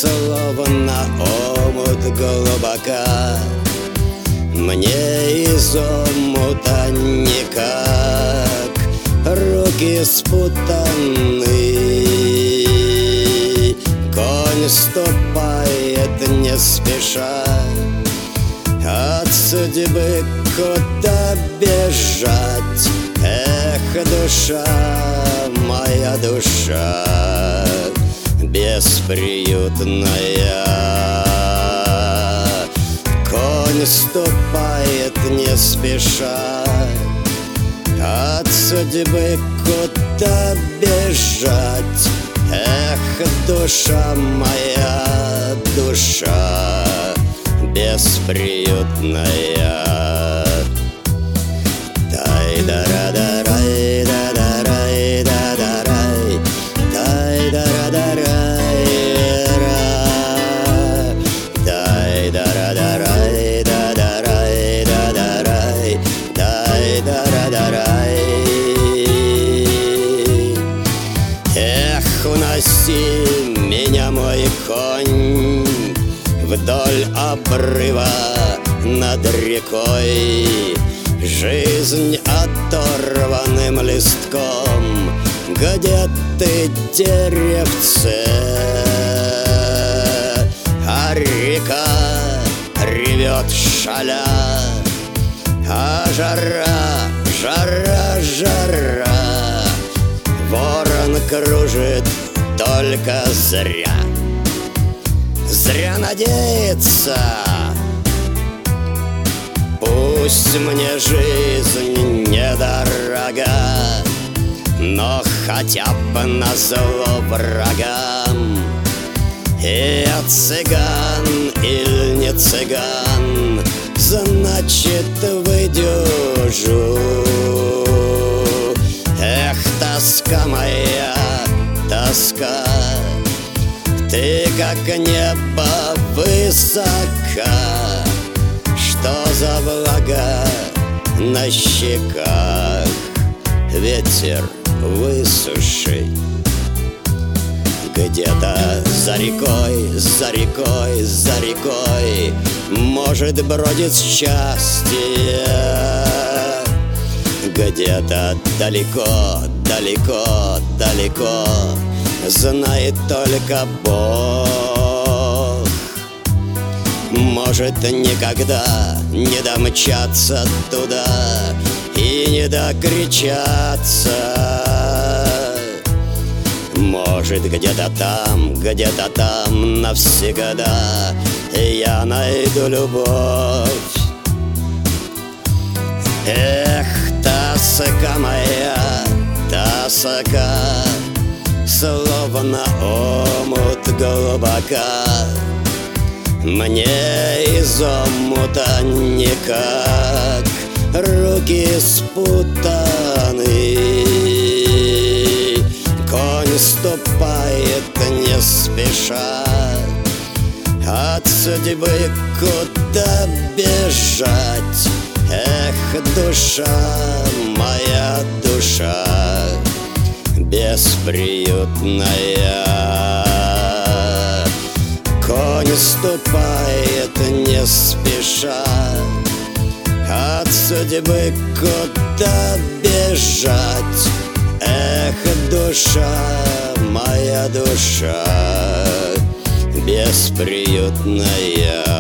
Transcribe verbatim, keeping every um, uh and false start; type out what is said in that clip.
словно омут глубока. Мне из омута никак, руки спутаны. Конь ступает не спеша, от судьбы куда бежать? Эх, душа, моя душа бесприютная. Конь ступает не спеша, от судьбы куда бежать? Эх, душа моя, душа бесприютная. Тай-да-ра-да-рай, да-да-рай, да-да-рай, тай-да-ра-да-рай, ра, тай-да-ра-да-рай, да-да-рай, да-да-рай, тай-да-ра-да-рай. Эх, уноси меня, мой конь, вдоль обрыва над рекой. Жизнь оторванным листком, где ты, деревце? А река ревет шаля, а жара, жара, жара. Ворон кружит только зря, зря надеяться. Пусть мне жизнь недорога, но хотя бы назло врагам. И я цыган или не цыган, значит, выдержу. Эх, тоска моя, тоска, ты как небо высока. Что за влага на щеках? Ветер, высуши. Где-то за рекой, за рекой, за рекой, может, бродит счастье. Где-то далеко, далеко, далеко, знает только Бог. Может, никогда не домчаться туда и не докричаться. Может, где-то там, где-то там навсегда я найду любовь. Эх, тоска моя, тоска, словно омут глубока. Мне из омута никак, руки спутаны. Конь ступает не спеша, от судьбы куда бежать? Эх, душа, моя душа бесприютная. Конь ступает не спеша, от судьбы куда бежать? Эх, душа, моя душа бесприютная.